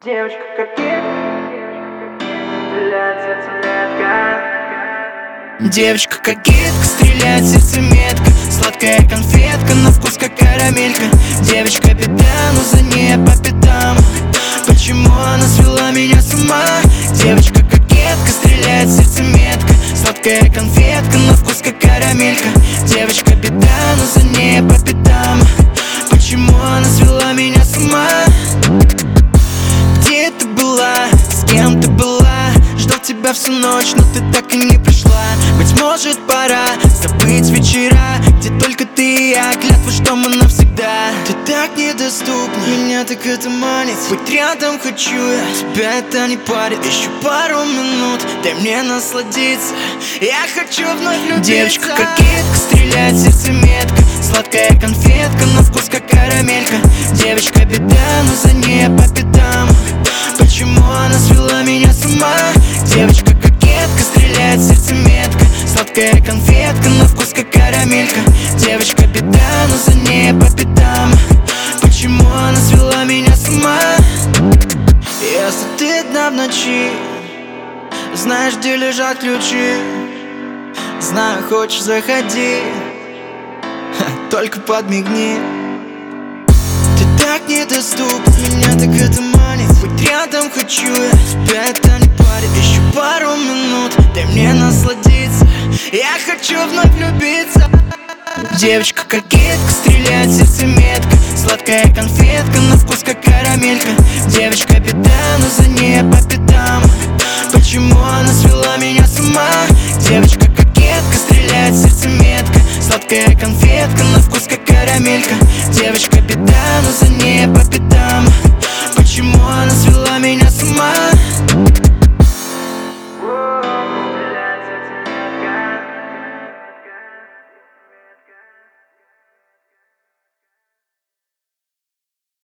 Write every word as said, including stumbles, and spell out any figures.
Девочка кокетка, стреляет сердце метко. Девочка кокетка, стреляет сердце метко. Сладкая конфетка, на вкус как карамелька. Девочка беда, но за ней по пятам. Почему она свела меня с ума? Девочка кокетка, стреляет сердце метко. Сладкая конфетка, на вкус как карамелька. Девочка беда, но за ней по пятам. Почему она свела меня с ума? Где ты была? С кем ты была? Ждал тебя всю ночь, но ты так и не пришла. Быть может, пора забыть вечера, где только ты и я, клятва, что мы навсегда. Ты так недоступна, меня так это манит. Быть рядом хочу я, тебя это не парит. Еще пару минут, дай мне насладиться. Я хочу вновь любиться. Девочка кокетка, стреляет сердце метко. Сладкая конфетка, на вкус как карамелька. Девочка беда, но за ней по пятам. Почему она свела меня с ума? Девочка кокетка, стреляет сердце метко. Сладкая конфетка, на вкус как карамелька. Девочка беда, но за ней по пятам. Почему она свела меня с ума? Если ты одна в ночи, знаешь, где лежат ключи. Знаю, хочешь, заходи, ха, только подмигни. Ты так недоступна, меня так это манит. Быть рядом хочу я, тебя это не парит. Еще пару минут, дай мне насладиться. Я хочу вновь влюбиться. Девочка кокетка, стреляет сердце метко. Сладкая конфетка, на вкус как карамелька. Девочка беда, но за ней по пятам. Почему она свела меня с ума? Девочка кокетка, стреляет сердце метко. Сладкая конфетка, на вкус как карамелька. Девочка беда, но за ней по пятам.